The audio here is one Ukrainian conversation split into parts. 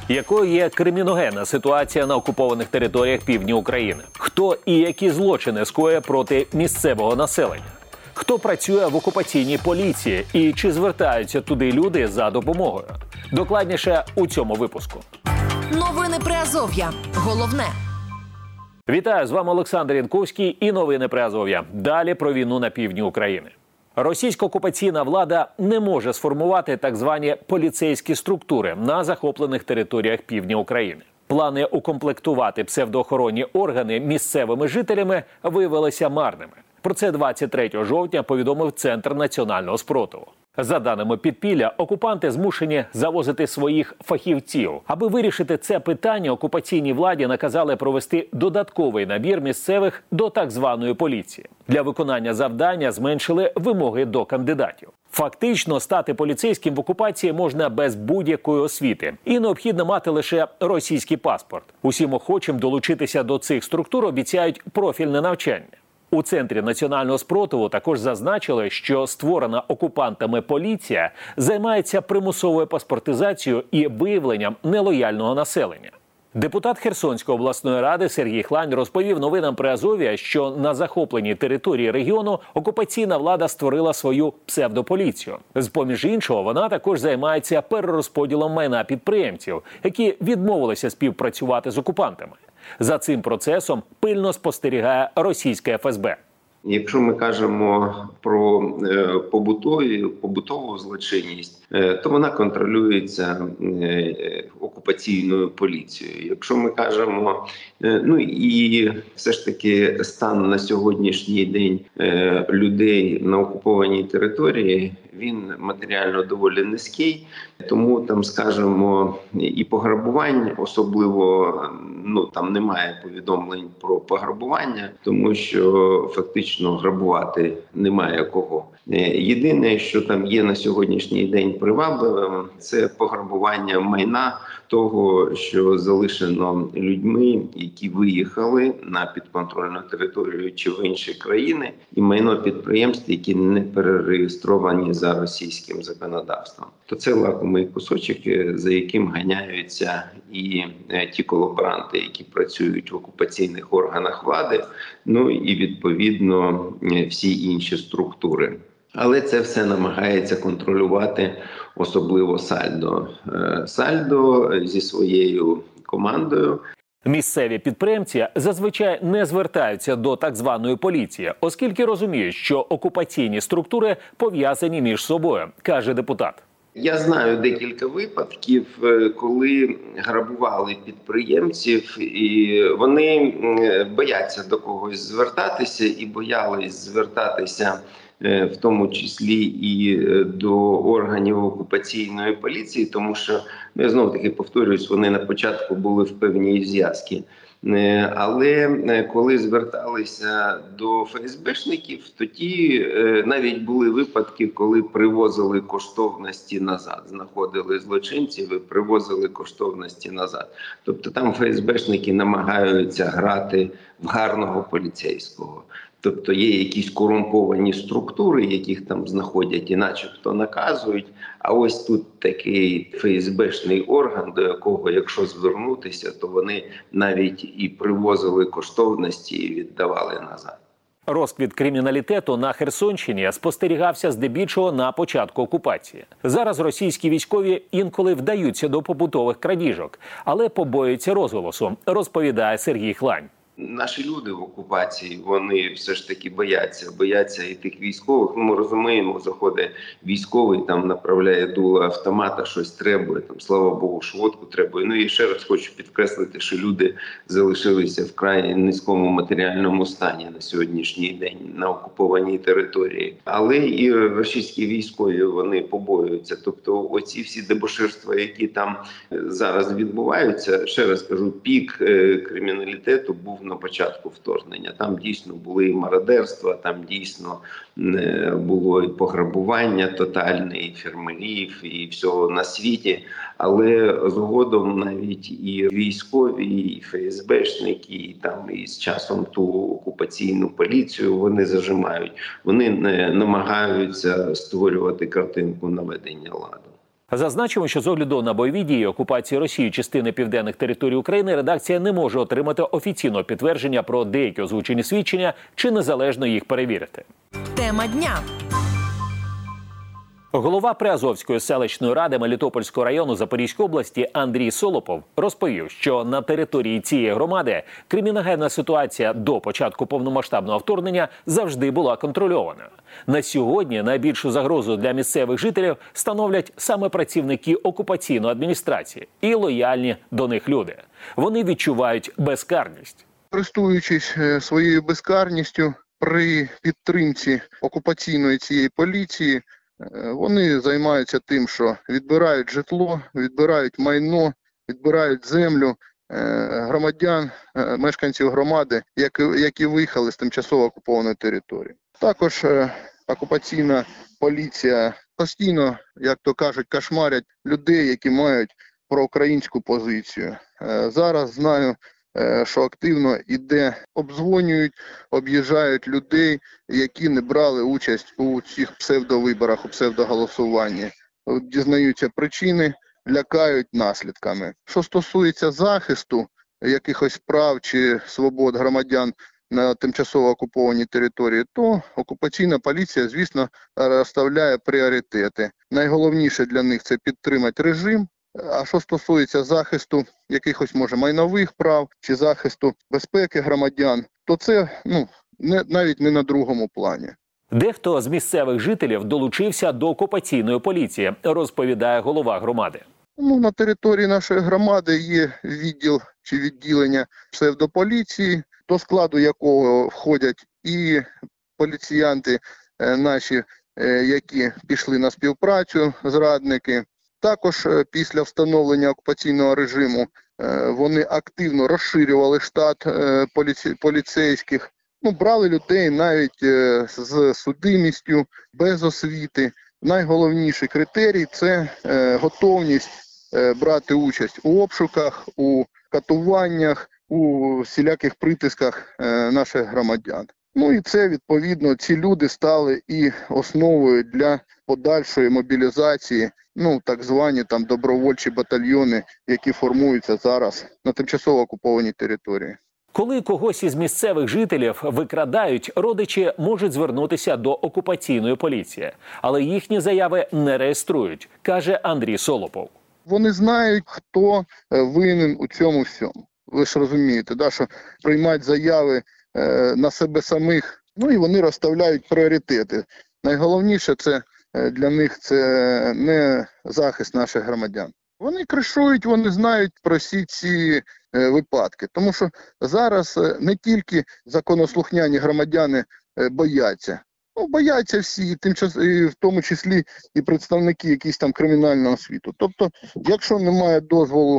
Якою є криміногенна ситуація на окупованих територіях півдня України? Хто і які злочини скоює проти місцевого населення? Хто працює в окупаційній поліції і чи звертаються туди люди за допомогою? Докладніше у цьому випуску. Новини Приазов'я. Головне. Вітаю, з вами Олександр Янковський і новини Приазов'я. Далі про війну на півдні України. Російська окупаційна влада не може сформувати так звані поліцейські структури на захоплених територіях півдня України. Плани укомплектувати псевдоохоронні органи місцевими жителями виявилися марними. Про це 23 жовтня повідомив Центр національного спротиву. За даними підпілля, окупанти змушені завозити своїх фахівців. Аби вирішити це питання, окупаційній владі наказали провести додатковий набір місцевих до так званої поліції. Для виконання завдання зменшили вимоги до кандидатів. Фактично, стати поліцейським в окупації можна без будь-якої освіти. І необхідно мати лише російський паспорт. Усім охочим долучитися до цих структур обіцяють профільне навчання. У Центрі національного спротиву також зазначили, що створена окупантами поліція займається примусовою паспортизацією і виявленням нелояльного населення. Депутат Херсонської обласної ради Сергій Хлань розповів новинам Приазов'я, що на захопленій території регіону окупаційна влада створила свою псевдополіцію. З-поміж іншого, вона також займається перерозподілом майна підприємців, які відмовилися співпрацювати з окупантами. За цим процесом пильно спостерігає російське ФСБ. Якщо ми кажемо про побутову злочинність, то вона контролюється окупаційною поліцією. Якщо ми кажемо, і все ж таки стан на сьогоднішній день людей на окупованій території, він матеріально доволі низький, тому там, скажімо, і пограбувань особливо, там немає повідомлень про пограбування, тому що фактично грабувати немає кого. Єдине, що там є на сьогоднішній день привабливим, це пограбування майна того, що залишено людьми, які виїхали на підконтрольну територію чи в інші країни, і майно підприємств, які не перереєстровані за російським законодавством. То це лакомий кусочок, за яким ганяються і ті колаборанти, які працюють в окупаційних органах влади, і відповідно всі інші структури. Але це все намагається контролювати особливо Сальдо. Сальдо зі своєю командою. Місцеві підприємці зазвичай не звертаються до так званої поліції, оскільки розуміють, що окупаційні структури пов'язані між собою, каже депутат. Я знаю декілька випадків, коли грабували підприємців, і вони бояться до когось звертатися і боялись звертатися в тому числі і до органів окупаційної поліції, тому що, я знову-таки повторююсь, вони на початку були в певній зв'язці. Але коли зверталися до ФСБшників, тоді навіть були випадки, коли привозили коштовності назад. Знаходили злочинців і привозили коштовності назад. Тобто там ФСБшники намагаються грати в гарного поліцейського. Тобто є якісь корумповані структури, яких там знаходять і начебто наказують. А ось тут такий ФСБшний орган, до якого, якщо звернутися, то вони навіть і привозили коштовності і віддавали назад. Розквіт криміналітету на Херсонщині спостерігався здебільшого на початку окупації. Зараз російські військові інколи вдаються до побутових крадіжок, але побоюються розголосу, розповідає Сергій Хлань. Наші люди в окупації, вони все ж таки бояться і тих військових. Ми розуміємо, заходить військовий, там направляє дуло автомата, щось требує, там, слава Богу, швидку требує. І ще раз хочу підкреслити, що люди залишилися в крайне низькому матеріальному стані на сьогоднішній день на окупованій території. Але і російські військові, вони побоюються. Тобто оці всі дебоширства, які там зараз відбуваються, ще раз кажу, пік криміналітету був на початку вторгнення. Там дійсно були і мародерства, там дійсно було і пограбування тотальне, і фермерів, і всього на світі. Але згодом навіть і військові, і ФСБшники, і там і з часом ту окупаційну поліцію вони зажимають. Вони намагаються створювати картинку наведення ладу. Зазначимо, що з огляду на бойові дії окупації Росії частини південних територій України редакція не може отримати офіційного підтвердження про деякі озвучені свідчення чи незалежно їх перевірити. Тема дня. Голова Приазовської селищної ради Мелітопольського району Запорізької області Андрій Солопов розповів, що на території цієї громади криміногенна ситуація до початку повномасштабного вторгнення завжди була контрольованою. На сьогодні найбільшу загрозу для місцевих жителів становлять саме працівники окупаційної адміністрації і лояльні до них люди. Вони відчувають безкарність. Користуючись своєю безкарністю при підтримці окупаційної цієї поліції, вони займаються тим, що відбирають житло, відбирають майно, відбирають землю громадян, мешканців громади, які виїхали з тимчасово окупованої території. Також окупаційна поліція постійно, як то кажуть, кошмарять людей, які мають проукраїнську позицію. Зараз знаю, що активно обдзвонюють, об'їжджають людей, які не брали участь у цих псевдовиборах, у псевдоголосуванні. Дізнаються причини, лякають наслідками. Що стосується захисту якихось прав чи свобод громадян на тимчасово окупованій території, то окупаційна поліція, звісно, розставляє пріоритети. Найголовніше для них – це підтримати режим. А що стосується захисту якихось, може, майнових прав чи захисту безпеки громадян, то це навіть не на другому плані. Дехто з місцевих жителів долучився до окупаційної поліції, розповідає голова громади. На території нашої громади є відділ чи відділення псевдополіції, до складу якого входять і поліціянти наші, які пішли на співпрацю, зрадники. Також після встановлення окупаційного режиму вони активно розширювали штат поліцейських, брали людей навіть з судимістю, без освіти. Найголовніший критерій – це готовність брати участь у обшуках, у катуваннях, у всіляких притисках наших громадян. І це, відповідно, ці люди стали і основою для подальшої мобілізації, так звані добровольчі батальйони, які формуються зараз на тимчасово окупованій території. Коли когось із місцевих жителів викрадають, родичі можуть звернутися до окупаційної поліції, але їхні заяви не реєструють, каже Андрій Солопов. Вони знають, хто винен у цьому всьому. Ви ж розумієте, що приймати заяви на себе самих, і вони розставляють пріоритети. Найголовніше для них це не захист наших громадян. Вони кришують, вони знають про всі ці випадки. Тому що зараз не тільки законослухняні громадяни бояться. Бояться всі, і в тому числі і представники якісь кримінального світу. Тобто, якщо немає дозволу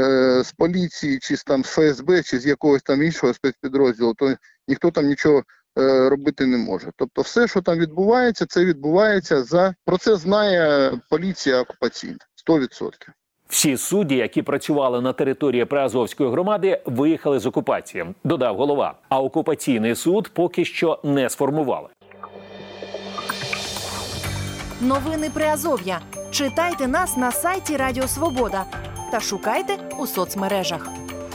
з поліції, чи з ФСБ, чи з якогось іншого спецпідрозділу, то ніхто там нічого робити не може. Тобто все, що там відбувається, це відбувається про це знає поліція окупаційна. 100%. Всі судді, які працювали на території Приазовської громади, виїхали з окупації, додав голова. А окупаційний суд поки що не сформували. Новини Приазов'я. Читайте нас на сайті Радіо Свобода та шукайте у соцмережах.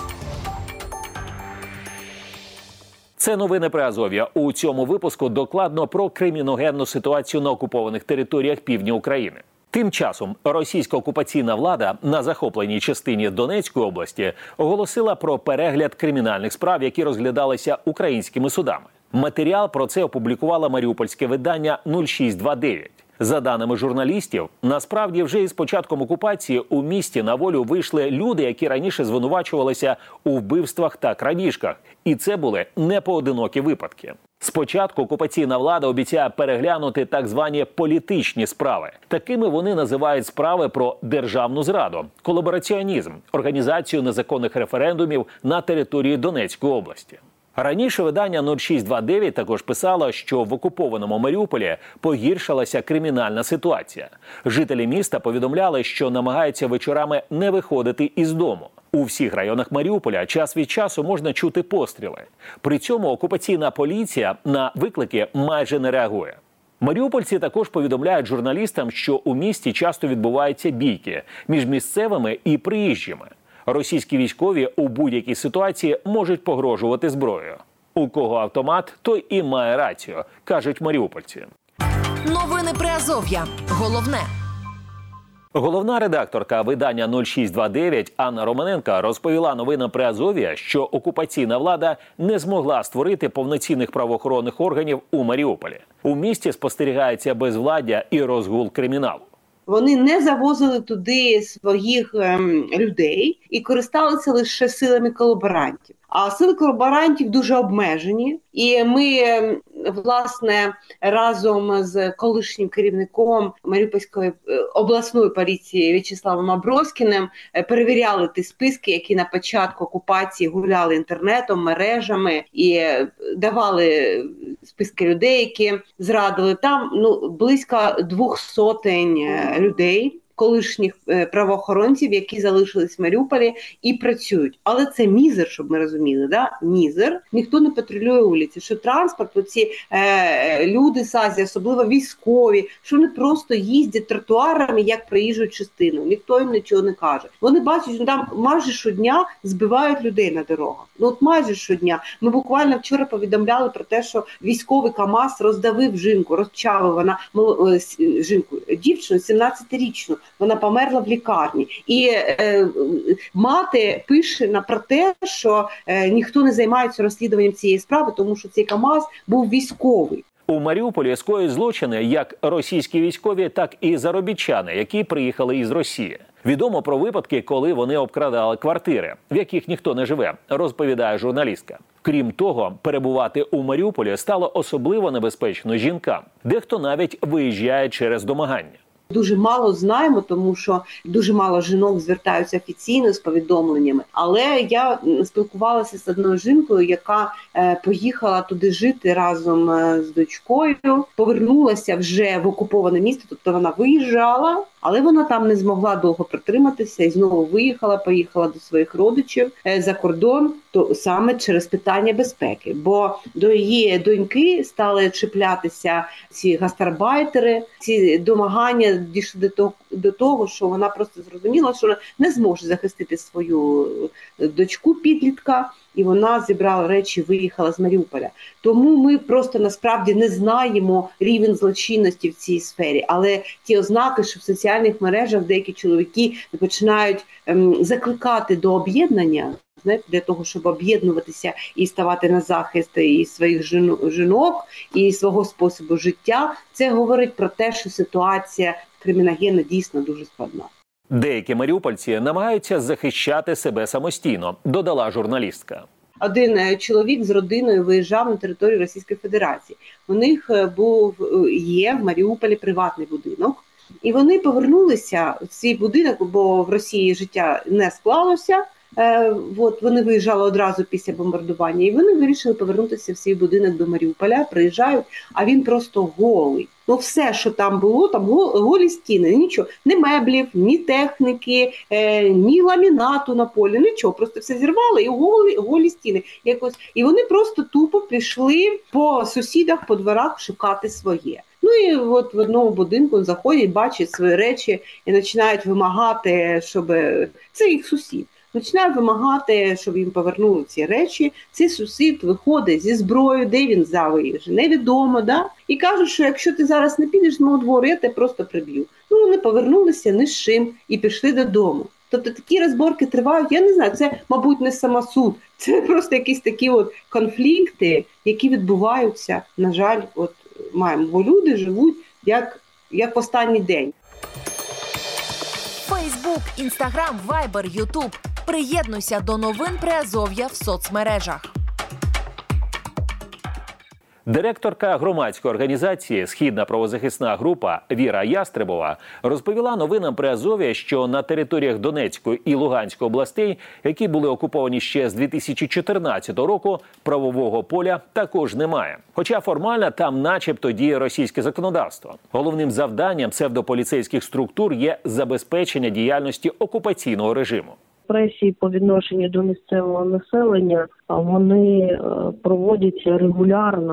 Це новини Приазов'я. У цьому випуску докладно про криміногенну ситуацію на окупованих територіях півдня України. Тим часом російська окупаційна влада на захопленій частині Донецької області оголосила про перегляд кримінальних справ, які розглядалися українськими судами. Матеріал про це опублікувало маріупольське видання «0629». За даними журналістів, насправді вже із початком окупації у місті на волю вийшли люди, які раніше звинувачувалися у вбивствах та крадіжках. І це були непоодинокі випадки. Спочатку окупаційна влада обіцяє переглянути так звані політичні справи. Такими вони називають справи про державну зраду, колабораціонізм, організацію незаконних референдумів на території Донецької області. Раніше видання «0629» також писало, що в окупованому Маріуполі погіршилася кримінальна ситуація. Жителі міста повідомляли, що намагаються вечорами не виходити із дому. У всіх районах Маріуполя час від часу можна чути постріли. При цьому окупаційна поліція на виклики майже не реагує. Маріупольці також повідомляють журналістам, що у місті часто відбуваються бійки між місцевими і приїжджими. Російські військові у будь-якій ситуації можуть погрожувати зброєю. У кого автомат, той і має рацію, кажуть маріупольці. Новини Приазов'я. Головне. Головна редакторка видання 0629 Анна Романенко розповіла новинам Приазов'я, що окупаційна влада не змогла створити повноцінних правоохоронних органів у Маріуполі. У місті спостерігається безвладдя і розгул криміналу. Вони не завозили туди своїх людей і користалися лише силами колаборантів. А сили колаборантів дуже обмежені. І ми, власне, разом з колишнім керівником Маріупольської обласної поліції В'ячеславом Аброськіним перевіряли ті списки, які на початку окупації гуляли інтернетом, мережами і давали списки людей, які зрадили. Там близько 200 людей, колишніх правоохоронців, які залишились в Маріуполі і працюють. Але це мізер, щоб ми розуміли, да? Мізер. Ніхто не патрулює вулиці, що транспорт, оці люди з Азії, особливо військові, що вони просто їздять тротуарами, як проїжджу частину. Ніхто їм нічого не каже. Вони бачать, що там майже щодня збивають людей на дорогах. От майже щодня. Ми буквально вчора повідомляли про те, що військовий КАМАЗ роздавив жінку, розчавив вона жінку, дівчину 17-річну. Вона померла в лікарні. І мати пише про те, що ніхто не займається розслідуванням цієї справи, тому що цей КАМАЗ був військовий. У Маріуполі скоюють злочини як російські військові, так і заробітчани, які приїхали із Росії. Відомо про випадки, коли вони обкрадали квартири, в яких ніхто не живе, розповідає журналістка. Крім того, перебувати у Маріуполі стало особливо небезпечно жінкам. Дехто навіть виїжджає через домагання. Дуже мало знаємо, тому що дуже мало жінок звертаються офіційно з повідомленнями. Але я спілкувалася з одною жінкою, яка поїхала туди жити разом з дочкою, повернулася вже в окуповане місто, тобто вона виїжджала, але вона там не змогла довго протриматися і знову поїхала до своїх родичів за кордон, то саме через питання безпеки. Бо до її доньки стали чіплятися ці гастарбайтери, ці домагання дійшли до того, що вона просто зрозуміла, що не зможе захистити свою дочку підлітка, і вона зібрала речі, виїхала з Маріуполя. Тому ми просто насправді не знаємо рівень злочинності в цій сфері. Але ті ознаки, що в соціальних мережах деякі чоловіки починають закликати до об'єднання, для того, щоб об'єднуватися і ставати на захист і своїх жінок, і свого способу життя, це говорить про те, що ситуація криміногенна дійсно дуже складна. Деякі маріупольці намагаються захищати себе самостійно, додала журналістка. Один чоловік з родиною виїжджав на територію Російської Федерації. У них є в Маріуполі приватний будинок. І вони повернулися в свій будинок, бо в Росії життя не склалося. Вони виїжджали одразу після бомбардування, і вони вирішили повернутися в свій будинок до Маріуполя, приїжджають, а він просто голий. Все, що там було, там голі стіни, нічого, ні меблів, ні техніки, ні ламінату на полі, нічого, просто все зірвали і голі стіни. І вони просто тупо пішли по сусідах, по дворах шукати своє. І от в одному будинку заходять, бачать свої речі і починають вимагати, щоб це їх сусід. Починає вимагати, щоб їм повернули ці речі. Цей сусід виходить зі зброєю, де він взяв її, вже невідомо, да? І каже, що якщо ти зараз не підеш з мого двору, я тебе просто приб'ю. Вони повернулися ні з чим і пішли додому. Тобто такі розборки тривають, я не знаю, це, мабуть, не самосуд, це просто якісь такі конфлікти, які відбуваються, на жаль, маємо, бо люди живуть як в останній день. Фейсбук, Інстаграм, Вайбер, Ютуб. Приєднуйся до новин Приазов'я в соцмережах. Директорка громадської організації «Східна правозахисна група» Віра Ястребова розповіла новинам Приазов'я, що на територіях Донецької і Луганської областей, які були окуповані ще з 2014 року, правового поля також немає. Хоча формально там начебто діє російське законодавство. Головним завданням псевдополіцейських структур є забезпечення діяльності окупаційного режиму. Репресії по відношенню до місцевого населення, вони проводяться регулярно.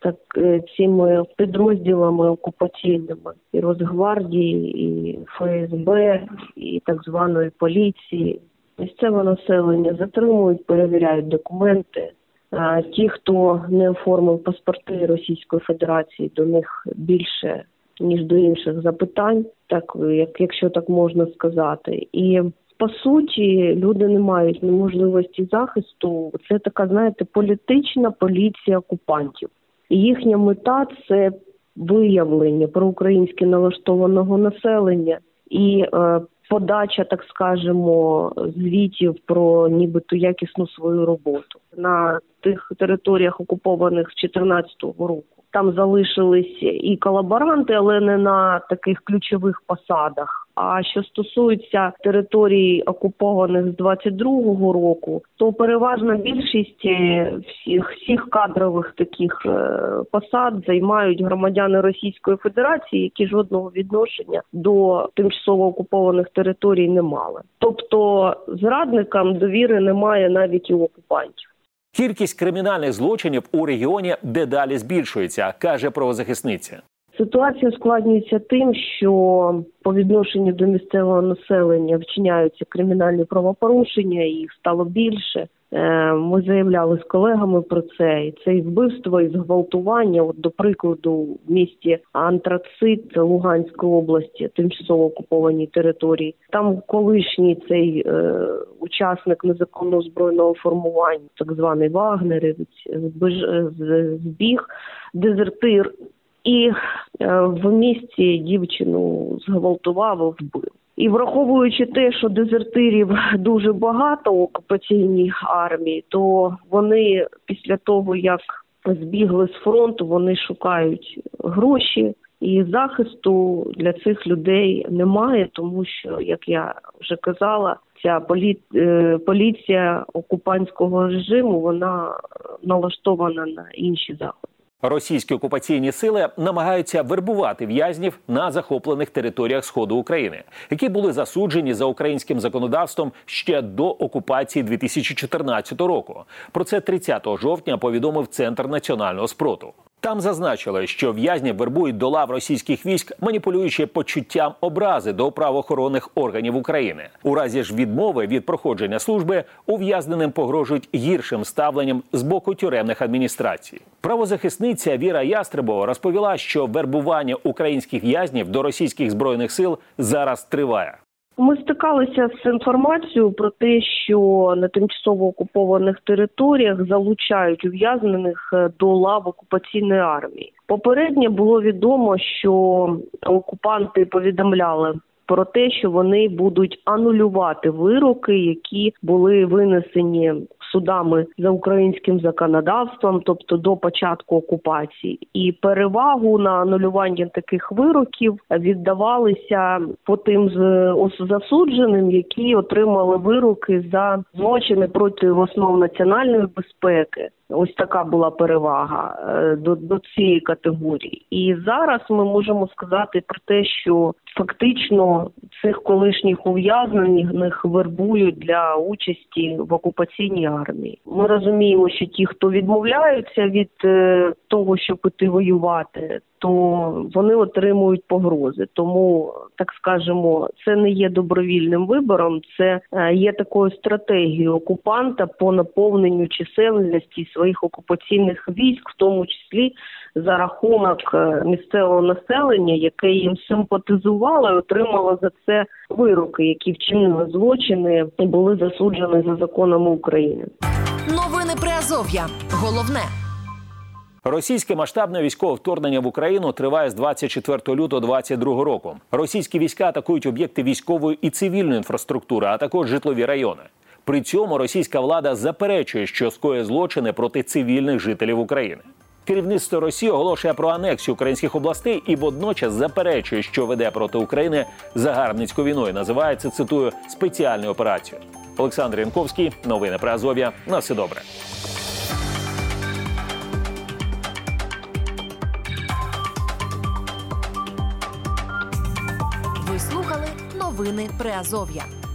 цими підрозділами окупаційними і Росгвардії, і ФСБ, і так званої поліції. Місцеве населення затримують, перевіряють документи. Ті, хто не оформив паспорти Російської Федерації, до них більше, ніж до інших запитань, так, якщо так можна сказати. І по суті, люди не мають можливості захисту. Це така, знаєте, політична поліція окупантів. І їхня мета – це виявлення проукраїнськи налаштованого населення і подача, так скажемо, звітів про нібито якісну свою роботу. На тих територіях, окупованих з 2014 року, там залишились і колаборанти, але не на таких ключових посадах. А що стосується територій, окупованих з 22-го року, то переважна більшість всіх кадрових таких посад займають громадяни Російської Федерації, які жодного відношення до тимчасово окупованих територій не мали. Тобто зрадникам довіри немає навіть у окупантів. Кількість кримінальних злочинів у регіоні дедалі збільшується, каже правозахисниця. Ситуація ускладнюється тим, що по відношенню до місцевого населення вчиняються кримінальні правопорушення, і їх стало більше. Ми заявляли з колегами про це. І це і вбивство, і зґвалтування. От, до прикладу, в місті Антрацит Луганської області, тимчасово окупованій території. Там колишній цей учасник незаконного збройного формування, так званий вагнерівець, збіг, дезертир. І в місті дівчину зґвалтував і вбив. І враховуючи те, що дезертирів дуже багато в окупаційній армії, то вони після того, як збігли з фронту, вони шукають гроші. І захисту для цих людей немає, тому що, як я вже казала, ця поліція окупантського режиму, вона налаштована на інші заходи. Російські окупаційні сили намагаються вербувати в'язнів на захоплених територіях Сходу України, які були засуджені за українським законодавством ще до окупації 2014 року. Про це 30 жовтня повідомив Центр національного спротиву. Там зазначили, що в'язнів вербують до лав російських військ, маніпулюючи почуттям образи до правоохоронних органів України. У разі ж відмови від проходження служби ув'язненим погрожують гіршим ставленням з боку тюремних адміністрацій. Правозахисниця Віра Ястребова розповіла, що вербування українських в'язнів до російських збройних сил зараз триває. Ми стикалися з інформацією про те, що на тимчасово окупованих територіях залучають ув'язнених до лав окупаційної армії. Попередньо було відомо, що окупанти повідомляли про те, що вони будуть анулювати вироки, які були винесені судами за українським законодавством, тобто до початку окупації. І перевагу на анулювання таких вироків віддавалися по тим засудженим, які отримали вироки за злочини проти основ національної безпеки. Ось така була перевага до цієї категорії. І зараз ми можемо сказати про те, що фактично цих колишніх ув'язнених вербують для участі в окупаційній армії. Ми розуміємо, що ті, хто відмовляються від того, щоб іти воювати, то вони отримують погрози. Тому, так скажемо, це не є добровільним вибором, це є такою стратегією окупанта по наповненню чисельності своїх окупаційних військ, в тому числі за рахунок місцевого населення, яке їм симпатизувало і отримало за це вироки, які вчинили злочини і були засуджені за законами України. Новини Приазов'я. Головне. Російське масштабне військове вторгнення в Україну триває з 24 лютого 2022 року. Російські війська атакують об'єкти військової і цивільної інфраструктури, а також житлові райони. При цьому російська влада заперечує, що скоює злочини проти цивільних жителів України. Керівництво Росії оголошує про анексію українських областей і водночас заперечує, що веде проти України загарбницьку війну і називає це, цитую, спеціальною операцією. Олександр Янковський, новини Приазов'я. На все добре. Ви слухали новини Приазов'я.